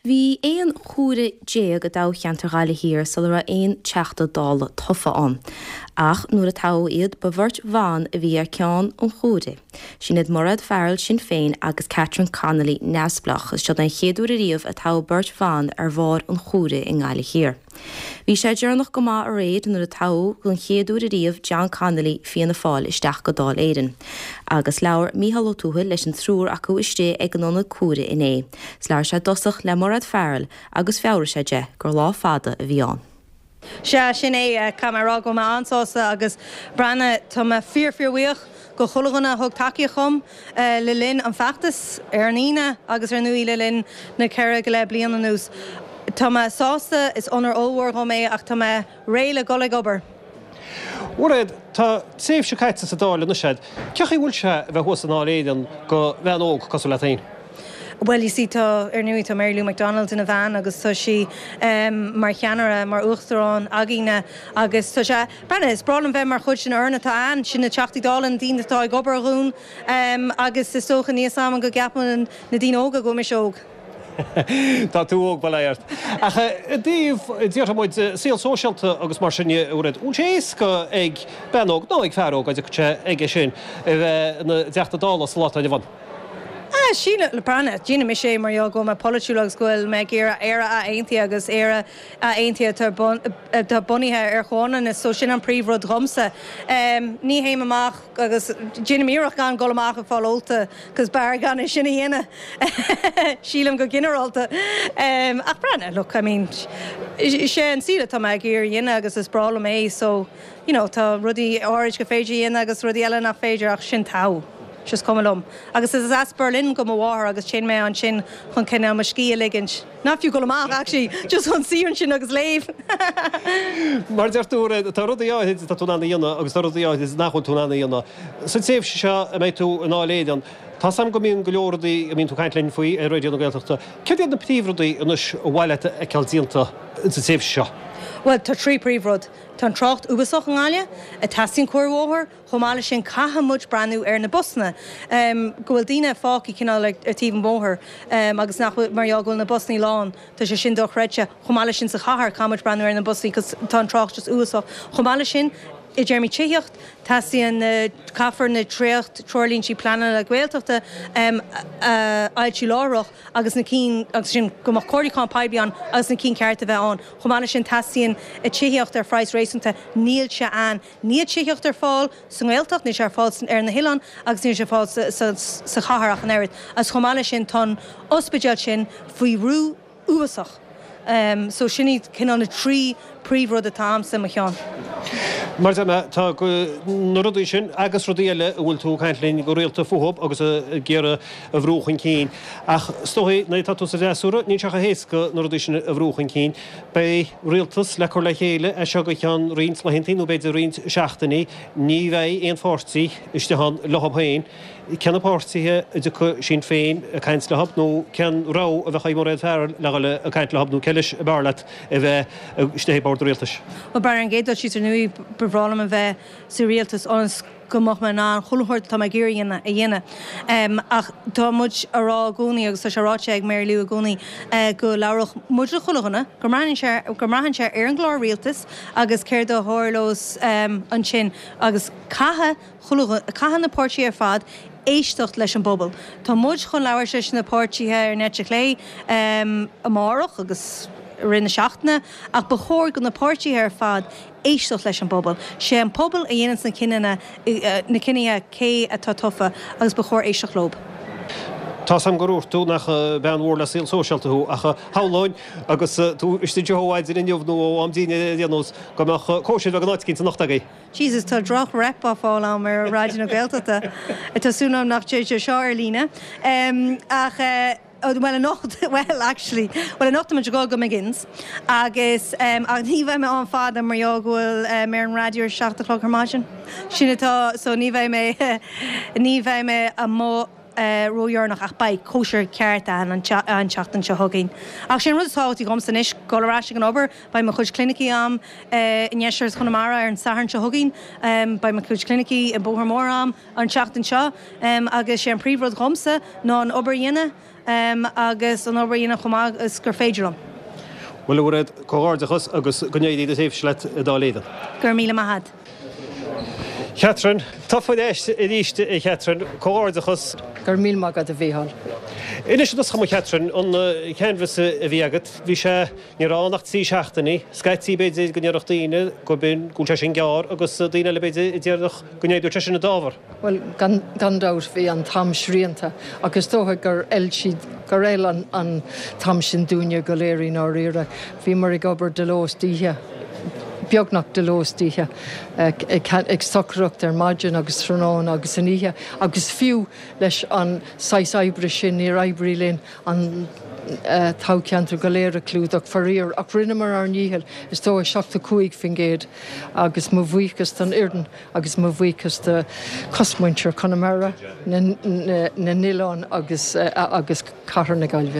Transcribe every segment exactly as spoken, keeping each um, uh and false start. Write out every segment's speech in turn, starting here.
Bhí éon chúra dé go dá cheantar gáile hir sa ra éon teachta dála tofa an. Ach nuair a tá iad ba bhirt bhain a bhí ar ceann an chúra. Sinad Morad Farrell Sinn Féin agus Catherine Connolly Nesblach is siad an chéadú a riamh a tá bhirt bhain ar bhár an chúra in gáile hir. Bhí sé dearnach go má a réad nuair a tá gon chéadú a riamh John Connolly fianna fáil isteach go dáil éireann. Agus leabhar Mícheál Ó Tuathail leis an trúr acu isté ag an anna cúra in é. Sleabhar sé dosach le Morad Farrell agus feabhar sé de gur lá fada a bhí an. Se sin é camerará go má ansása agus brana tá fearfearhuioch go chulaganna thug takeíoch chum le linn an feachtas ar nína agus ar nuí le linn na ceire go le bliana nús. Tá sásta is onar óhhar go mé ach tá réile gola gobar. Ured, tá séh se caiite sa dála na séid. Ceach bhfuil se bheith thuas an áléidan go bhean óg cosú letain? Well, you see, tá ar nuí tá Mary Lou McDonald in a bhean agus tá si um, mar cheanara mar uachtarrán agína agus tá se brenne is bralam bheith mar chud sin arna tá an sin na teachtaí dálan dín atá ag gobar arún um, agus is socha níos sam go gapan na dín óga go mis óg. Tá tú óg baléirt. Díomh díart muid síal sóisialta agus mar sinne úrad ún sééis go ag benóg nó ag fearóg agus ag sin bheith na deachta dála sa láta de bhain. Ah, sína le brana, Gina mi sé mar go me polúlagus goil me ggéire éire a aontaí agus éire a aontaí tar bunithe ar chána is so sin an príomhrod romsa. Um, ní héim amach agus Gina míach gan go amach a fáilolta cos bar gan is sinna dhéine sílam go generalta. Um, ach brana, look, I mean, sé an síle tá me ggéir dhéine agus is brala mé, so, you know, tá rudí áid go féidir dhéine agus rudí eile nach féidir ach sin tá. Just come along. Agus is as Berlin go war agus chin me an chin chun cinna mar cí ligint. Not fiú go amach actually, just chun síún sin agus léh. Mar deartúra tá rudí áid tá túna dhéana agus tá rudí áid is nach chun túna dhéana. Sa séh se a méid tú an áléidan. Tá sam go mín go leordaí a mín tú caiintlinn faoi ar réidir na Gaeltachta. Cead na príomhrudaí inis bhhaile a cealtíonta sa séh seo? Well, tá trí príomhrod. Tá trocht ubasach an gáile, a tasín cuairhóthar, chomáile sin catha muid brandú ar na busna. Um, gohfuil daoine fáci cinál ar tíbhan bóthar um, agus nach marall gohfuil na busnaí lán, tá sé sin do chreite, chomáile sin sa chahar cámuid brandú ar na busnaí, cos tá trocht just ubasach. Chomáile sin I Jeremy Chihiocht, Tassian uh, Caffar na Treocht, Trorlín si plana le Gaeltachta, um, uh, Ailsi Lárach, agus na cín, agus sin gomach cordí cá paibian, agus na cín cearta bheith an. Chomána sin Tassian a Chihiocht ar freies réisanta níl se an. Níl Chihiocht ar fáil, sa Gaeltacht, ní sé ar fáil ar na Hillan, agus ní sé fáil sa chaharach an airid. As chomána sin ton ospidéal sin faoi rú uasach. Um, so sinní cinál na trí príomhrud a tám sa maián. Mar tá go nóí sin agus rodíile bhfuil tú caiintlín go réalta futhób agus ggéire a bhrúchan cín. Ach stoí na tatú sa réúra, ní teach a héasca nóí sin a bhrúchan cín, Bei réaltas le chu le chéile a seo go chean rins le hentíú beidir rins seaachtaí, ní bheith éon fórsaí isteán lehabhain. Ceanna pásithe de sin féin a caiint lehab nó cean rá a bheith Morad Farrell le a caiint lehabnú ceis barlat a bheith stébáir réaltas. Well, bar an géad si nuí bhrálam a bheith sa réaltas ans gomach me ná chulhairt tá ggéir dhéine a dhéine. Um, ach tá muid ará gúnaí agus tá seráte ag Mary Lou a gúnaí uh, go leabhar muid le chulaganna, go maihann sé ar an glár réaltas agus céir do thirlós um, an sin agus catha catha na páirtí ar fad éistecht leis an bobbal. Tá muid chun leabhar sé na páirtíthe ar nete lé um, amárach agus rinne seachtainna ach ba chóir go na páirtí ar fad éisteach leis an bobbal. Sé an pobal a dhéanaan na cinena na cinine cé atá tofa agus ba chóir éisteach lob. Tá sam goúirtú nach ben bhór le síl sóisialtaú a háláin agus tú istí deóháid in inniuh nó am díine déanús go cóisiid a náid cinnta nachtaí. Jesus, tá droch rep á fáil am ar ráidir na Gaeltachta. Tásúnam nach téidir seo ar lína. Um, ach Oh, well, a nocht, well, actually, well, a nocht am go go McGinns. Agus, um, ag ní bheith me an fada mar jo gohfuil uh, mar an radio seachta clog ar margin. Sinna tá, so ní bheith me, ní bheith me a mó roiarnach ach ba kosher ceart an an seachtain se hogin. Ach sin rutáí gom san is gorá an ober bei ma chuid clinicí am inéisiir chunamara ar an saharn se hogin bei ma chuid clinicí i Bóthar am an seachtain seo agus sé an príomhrod gomsa ná an ober dhéine agus an ober dhéine chumá is gur féidirm. Well bhfuad cóáardachas agus gonéí a éifslet a dáléad. Gur míle mahad. Catherine, tafaid éist i ríiste i Catherine, cóáardachas. Gur míl magad a bhíhall. Inis das chama Catherine an canvas a bhí agat, bhí sé ní ránacht sí seachtaí, Skytí beidir go nearach daine go bin gúte sin gear agus daine le beidir i ddéarnach go néadú te sin na dábhar. Well, gan dáir bhí an tam sríanta agus tótha gur eil siad gur éil an, an tam sin dúine go léirí ná riire. Bhí mar i gobar de lós díthe. Beagnach de lóstíthe ag sacracht ar maidin agus trónán agus an ihe agus fiú leis an sais ebre sin ar eibrí linn an tá ceantar go léir a clúdach faríir ach rinne mar ar níhil is tó seachta cuaig fin géad agus mo bhuichas an irden agus mo bhuichas de cosmuintir Connemara na Nilán agus agus Carr na Gailbhe.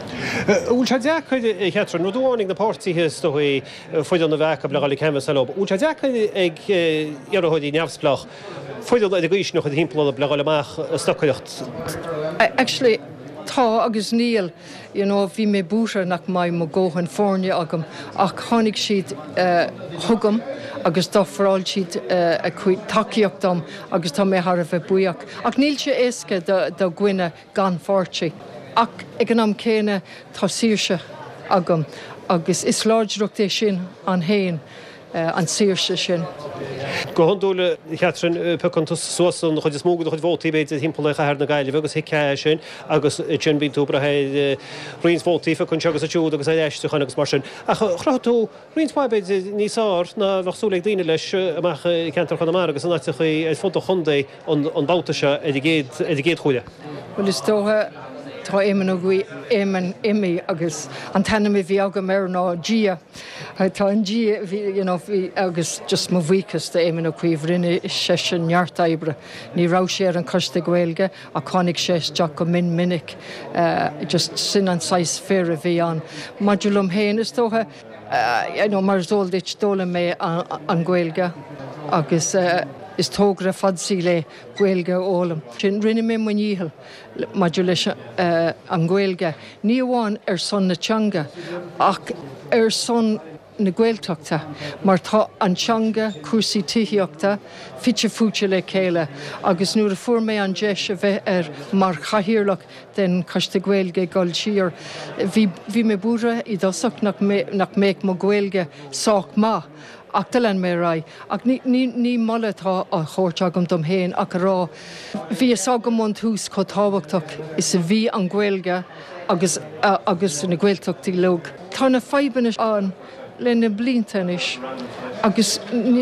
Úl se deachchuid i Catherine, nó dúáinnig na pártíthe stoí foiid an na bhecha bleáil canvas lob. Úl se deachchuid ag iarthóidí neamhsplach foiid a gcuis nach a himplá bleáil amach stochaocht. Actually, tá agus níl, you know, bhí mé búise nach mai mo ggóhan fórne agam ach tháinig siad uh, thugam agus dá foráil siad uh, a chuid takeíochtm agus tá mé thar a bheith buíach. Ach níl se éasca do gcuine gan fáirtí. Ach ag an am céine tá síirse agam agus is láidreacht é sin an héin uh, an síirse sin. Go honúla Catherine pecantas suasan chuid smóga chuid bhótaí beidir himplacha ar na Gailbhe agus hice sin agus sin bín tú brathe rins bhótaí chun segus a túúd agus éiste chun agus mar sin. A chraú rinspa beidir níosár na bhsúla daine leis amach ceantar chun mar agus an áte chu fóta chundé an bátaise a géad chuide. Well is tótha tá éman a gui éman imi agus an tanna mi bhí agam ar ná dia. Tá an dia you know, agus just mo bhuichas de éman a cuih rinne sé sin neart ebre. Ní rá sé ar an costa Gaeilge a cánig sé Jack go min minic uh, just sin an sais fér a bhí an. Madulum héin is tótha uh, you know, mar zóldit dóla mé an, an Gaeilge agus uh, is tógra fadsí le Gaeilge ólam. Sin rinne mé muníhil maidir leis uh, an Gaeilge. Ní amháin ar son na teanga ach ar son na Gaeltachta, mar tá an teanga cuasaí tithiíochta fitte fúte le céile agus nuair a fuair mé an deis a bheith ar mar chathíirlach den Costa Gaeilge gáil siar. Bhí mé búra i dosach nach méid mo Gaeilge sách má. Ach talan mé rai, ach ní, ní, ní mala tá a chóirt agam dom héin ach rá. Bhí is agam an tús có táhachtach is a bhí an Gaeilge agus, uh, agus na Gaeltachtaí log. Tá na feibanis an lena blintanis agus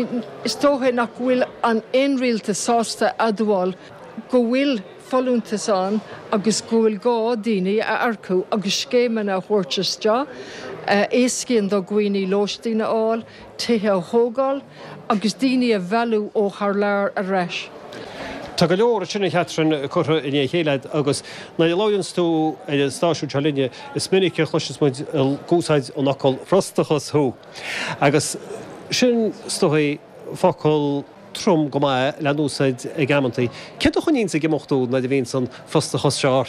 is tótha nach bhfuil an éonrialta sásta adúáil go bhfuil folúntas an agus go bhfuil gá daoine a arcú agus scéman a chóirteiste Uh, éiscíonn do gcuoine lóistíine áil, tithe a thógáil, agus daoine a bhealú ó thar leir a reis. Tá go leor sinna Catherine chutha in chéileid agus na láonn tú stáisiú telinne is minic chluis muid gúsáid ó nacail frostachas thu. Agus sin stoí focail trom go maith le núsáid ag gamantaí. Cead chun íon sa gimochtú na d bhíon san frostachas seart?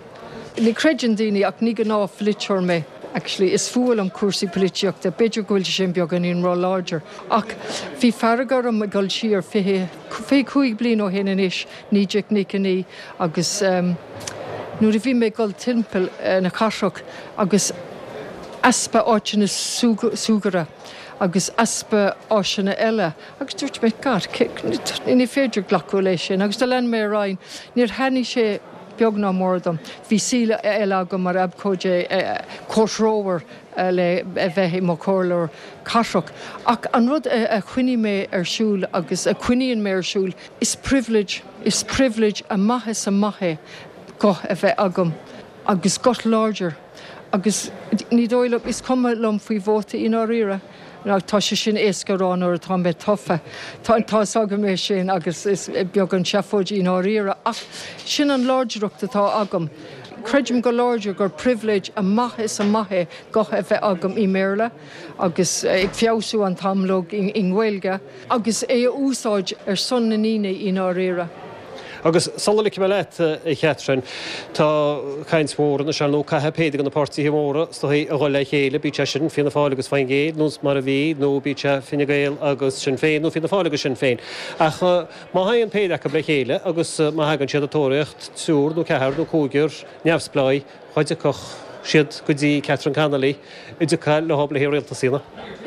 Ní creideann daoine ach ní go ná flitteir mé. Actually, is fuil an cuasaí políteachta, beidir gúil sin beag an on rá láidir. Ach, bhí farragar am gáil siar fé chuig bliain ó héana inis, níideach ní caní, agus um, nuair a bhí mé gáil timpeall uh, na Carrach, agus aspa áitina súgara, agus aspa áisina eile, agus dúirt mé gar, iní féidir ghlacú lei sin, agus de len mé rain, níor henni sé beag ná mórdom. Bhí síle eile agam mar abcóide cóisróir le bheith mo cóirlóir Carrach. Ach an rud a chuine mé ar siúil agus a cuineann mé ar siúil is privilege, is privilege a maithe sa maithe go a bheith agam agus got láidir. Agus ní dóileh is cuma lom faoi bhóta in áíire tá sé sin éascarrán ar tá mé tofa tá aga mé sin agus is beag an seafóid í áíire ach sin an láidireachta tá agam. Creidim go láidir gur privilege a maith is a maithe gotha bheith agam í méle agus ag fiosú an tamlóg in Gaeilge agus é úsáid ar son na níine í áíire. Agus sallik me leit i chetrin tá kains mór na se nó cathe pédig an na pártí móra sto hí a goile chéile bí sin finna fálagus féin géad nús mar a bhí nó bí finna gail agus sin féin nó finna fálagus sin féin. Ach má ha an péideach a bre chéile agus má hagann siad a tóireacht súr nó ceir nó cúgur neamhsplai chuide coch siad go dtí Catherine Connolly idir cail le hobla hé réalta sína.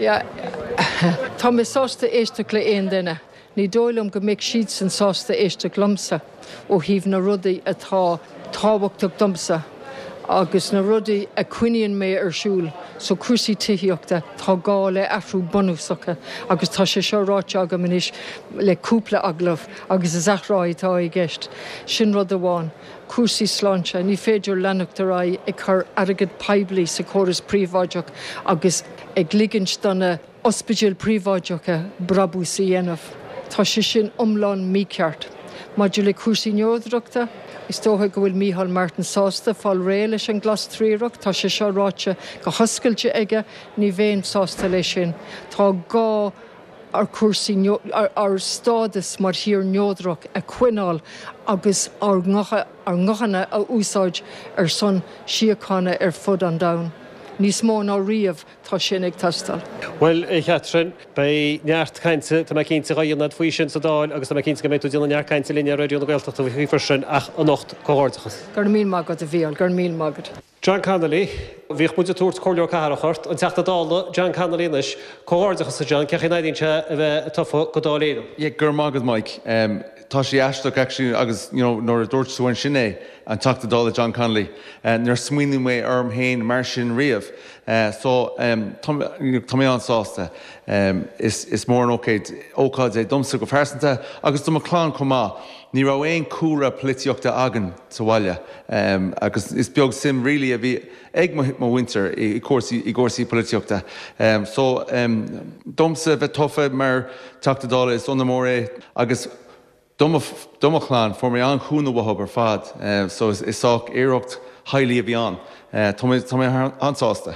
Tá mé sásta éiste le éon duine. Ní dóilm go méid siad san sásta éiste glumsa ó híomh na rudaí atá táhachtach domsa agus na rudaí a cuineann mé arsúl so crusaí tithiíochta tá gá le afrú bonúsacha agus tá sé seo ráite agam inis le cúpla aglah agus is achráid tá i gceist sin rud amháin. Cúsaí sláinte ní féidir lenachtarrá ag chur agad peblií sa choras príomháideach agus ag ligann donna ospidéal príomháideacha brabú sa dhéanamh. Tá sé sin umláin míceart. Maidir le cúsaí neodraachta, is tótha go bhfuil Mícheál Martin sásta fáil ré leis an glas tríireach, tá sé seo ráite go hoscailte aige ní bhéon sásta lei sin. Tá gá ar cuasaí ar stádas mar hir neodraach a cuineáil agus ar ngachanna a úsáid ar son siochanna ar fud an domhan. Níos mó ná riamh tá sin ag tastal. Well, Catherine, bei neart cainte tá cinnta gaíonnad faoi sin sa dáil agus tá cinnta go méú dína neart cainte líne réúna gailteachta bhí farsin ach an nocht cóhardachas. Gur mí mágad a bhíal, gur mí mágad. John Connolly, bhíh muide túirt choirleor carachart, an teachta dála John Connolly inis cóhardachas sa John, ceach naidínse a bheith tofa go dáléadm. Yeah, gur mágad, Mike. Um, tá sé eisteach actually agus you know, nóir a dúirt súin sinné an teachta dála John Connolly. Uh, Nar smuoinú mé arm héin mar sin riamh. Uh, so um, tá mé an sásta um, is, is mór an ócéid ócáid é domsa go fersanta agus do chlán comá ní ra éon cúra políteachta agan sa bhaile um, agus is beag sim rilí a bhí ag mo winter i gcósaí políteachta. Um, so um, domsa bheith tofa mar teachta dála is onna mór é agus doma chláán for mé an chúna bhthab ar fad uh, so is sách éireacht hailí a bhí an. Uh, tá mé ansásta.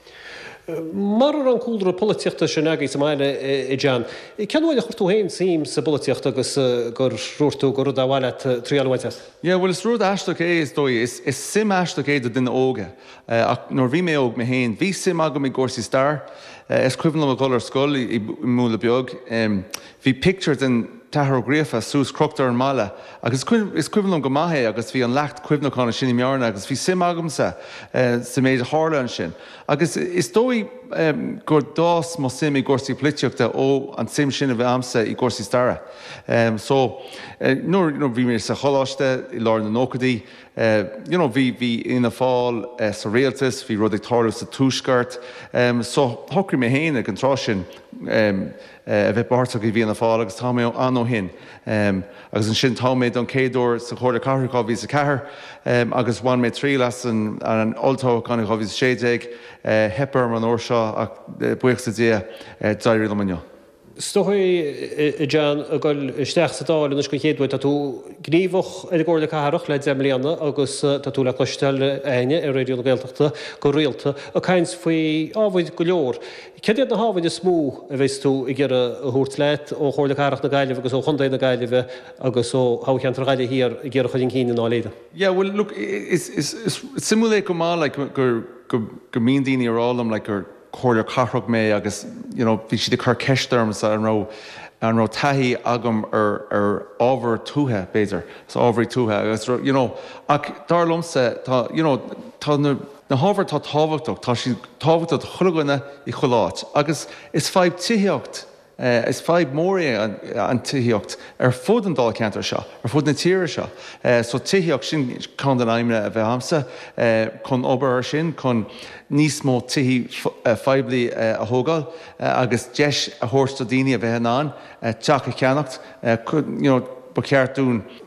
Mar an cúdra políteachta sin agaí sa maile i John. Ceanhfuil chuirtú héin sim sa políteachta agus gur rúirtú gur rud a bhhaile tríalhainte? Yeah, well, is rud eisteach é is dói, is, is sim eisteach é do duine óga. Uh, ach nor bhí mé óg me héin, bhí sim agam i Górsaí Star, uh, is cuimhnam a golar scoil i múla beag. Um, bhí picture den tahar gréfa sús croctar an mala agus is cuimhnam go maithe agus bhí an lecht cuimhnachána sin i mearna agus bhí sim agamsa uh, sa méid hála an sin. Agus is dói um, gur dás má sim i Górsaí políteachta ó an sim sin a bheith amsa i Górsaí Stara. Um, so, uh, nuair you know, bhí mé sa choláiste i lár na nócadaí, uh, you know, bhí bhí ina fáil uh, sa réaltas, bhí rud ag tarlú sa túscart. Um, so, thocrí mé héin ag an trá sin um, a bheith bartach i bhí ina fáil agus tá mé an ó hin. Um, agus an sin tá méid an céadúir sa chóir carthá bhí sa cethir um, agus bhain mé trí las an, an oltá chunig bhí sa séideag uh, hepar an óir seo ach uh, buíoch sa dé uh, dairí le Stohui John a goil isteach sa dáil in go chéadhfuid a tú gníomhach ar gcóir le carach le demlíanana agus tá tú le costal aine ar réidiúna Gaeltachta go rialta a cains faoi ábhaid go leor. Céad na hábhaid is smú a bheits tú i ggur a thuirt leit ó chóir le carach na gaiileh agus ó chundaid na gaiileh agus ó háceantar gaile hir i ggur chuidin cíine ná léide. Yeah, well, look, is, is, is simulé go má like, gur go mín daoine arálam like, gur chóir carach mé agus you know, bhí siad a chur ceistarms an rá an rá taithí agam ar ar ábhar túthe béidir, so ábhraí túthe agus you know, ach dar lomsa tá you know, tá na na hábhar tá tábhachtach, tá si tábhachtach chulaganna i choláit agus is feibh tithiíocht Uh, is feibh mór é an, an tithiíocht ar fud an dá ceantar seo, ar fud na tíire seo. Uh, so tithiíocht sin chun den aimime a bheith amsa, uh, chun obair sin, chun níos mó tithí feibhlí uh, a thógáil, uh, agus deis a thuirsta daoine a bheith an, uh, teach a ceannacht, uh, you know, ba ceartún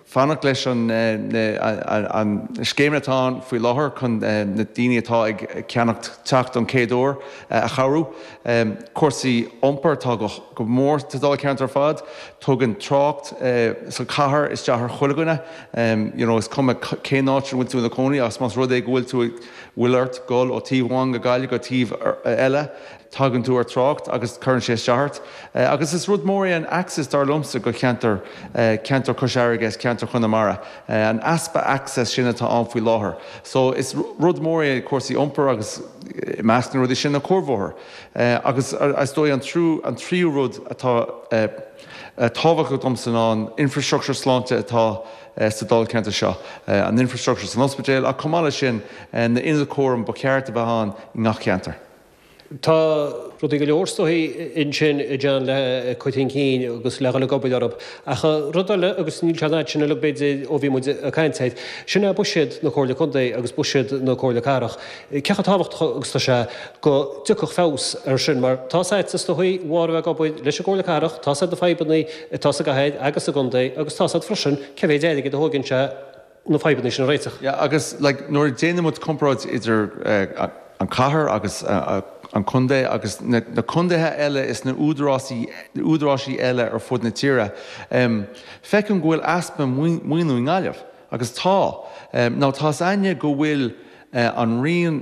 fannach leis an scéimnatá faoi láthair chun na daine atá ag ceannacht teacht an céadúir a charú. Cuirsaí iompar tá go mór tá ceantar fad, tugann trácht sa chathair is deathar chuileganna, is cum cé náitir bhfuil tú na cónaí as más rud é bhfuil tú bhfuilart gol ó tíomháin go gaiile go tíomh eile, tagann tú ar trácht agus chuann sé seart. Agus is rud mór an access dar lumsa go ceantar ceantar cosaragus ceantar chunamara. An aspa access sinna tá an faoi láthair. So is rud mór é cuasaí iompar agus meascna rud sin na córbhóthir. Agus is dói an trú an tríú rud atá tábhacha domsan an infrastructure sláinte atá sa dul ceantar seo. An infrastructure san ospidéal a cumála sin na inad córam ba ceart a bheán i ngach ceantar. Tá rudí go leorstóí in sin dean le chuitín cín agus le le gobaid arab. Acha rudáile agus níl teanna sin le beidir ó bhí muid a caiinteid. Sinna buisiad na cóirla chundaí agus buisiad na cóirla carach. Cecha táhacht agus tá sé go tucach fós ar sin mar tásáid sa stoí mhar bheith gobaid leis a cóirla carach, tásáid na feibannaí tá a gahéid agus a gundaí agus tásáid freisin cehéid éige do thugann se na feibannaí sin réiteach. Ja agus nuair déanamid compráid idir an chathair agus an chundé agus na chundathe eile is na údrásaí eile ar fud na tíre. Feiceann go bhfuil aspa muoinú ngáileamh agus tá. Ná tá aine go bhfuil an rion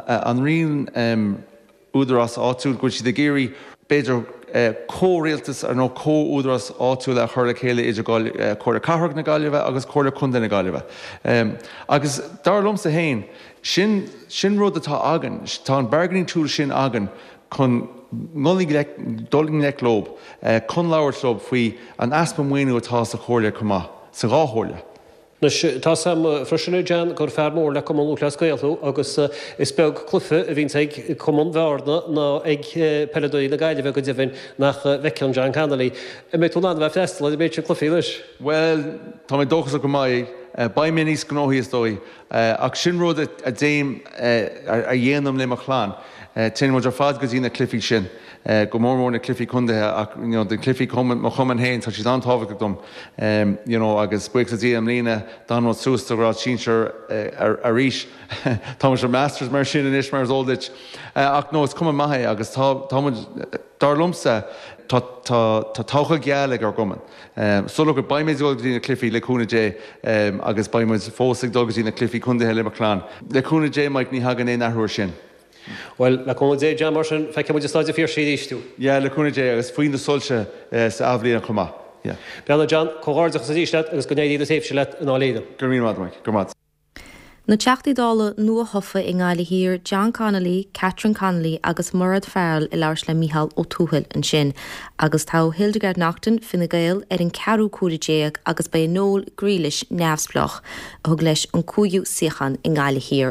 údrás áitiúil go si de géirí beidir córéaltas ar nó cóúdras áitiúil a chuir le chéile idir chuir a cathair na gáilebh agus chuir a chunda na gáilebh. Agus dar lumsa hain, sin sin rud atá agan, tá an berganí túil sin agan chun dulling le lob, chun leabhar lob faoi an aspa muoinú atá sa chóirla cumá, sa gáthóirla. Tá sam freisinú dean gur fearmór le cumú leas gailú agus is beag clufa a bhín ag cumún bhearna ná ag peladóí na gaiile bheith go dtíhann nach bheiceann John Cannelly. I mé túna bheith festal a méid clufií leis? Well, tá mé dóchas go maiid ba mé níos gnóthaí is dói ach sin rud a déim a dhéanam le a chláán. Tin muid ar fád go dtí na clufií sin. Go mór mór na clufií chundathe ach den clufií má chuman héin tá si dátábhacha dom agus buic a dtí am lína dámó sústa rá tíir a ríis. Tá ar masters mar sin in ismar óldait. Ach nó is cum maithe agus dar lumsa tá tácha geala ar goman. Sulla gur baimid go dtí na clufií leúna dé agus baimid fósaigh dogus dtí na clufií chundathe le marláán. Leúna dé maid ní hagan é nachhuair sin. Well, le cúna dé John mar sin feice muid stáid a fíor siad istú. Ja, le cúna dé agus faoin na soilse sa abhlíon chumá. Beanna John choáirdeach sa díiste agus go néad a taobhse le an áléad. Gur mín maiid, gur mad. Na teachtaí dála nua thofa i ngáile hir John Connelly, Catherine Connelly agus Murad Farrell i leabhar le Mícheál Ó Tuathail an sin, agus tá Hildegard Naughton Fine Gael ar an cearú cuaidéag agus ba nóil grílis neamhsplach a thug leis an cúigiú siochan i ngáile hir.